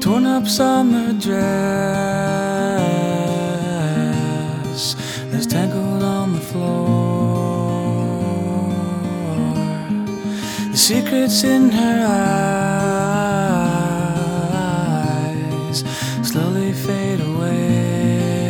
torn up summer dress that's tangled on the floor. The secrets in her eyes